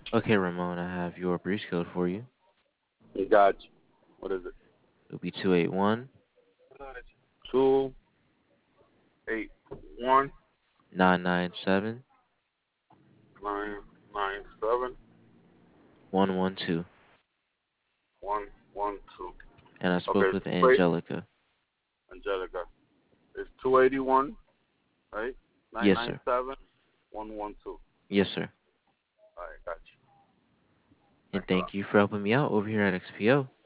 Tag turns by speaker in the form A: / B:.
A: Okay, Ramon, I have your breach code for you.
B: You got you. What is it?
A: It'll be 281
B: 281
A: 997
B: 997
A: 112.
B: 112.
A: And I
B: Okay,
A: spoke with
B: wait,
A: Angelica.
B: Angelica. It's 281, right?
A: Yes, sir.
B: 997 112.
A: Yes, sir.
B: All right, got you.
A: And
B: Thanks a lot.
A: thank you for helping me out over here at XPO.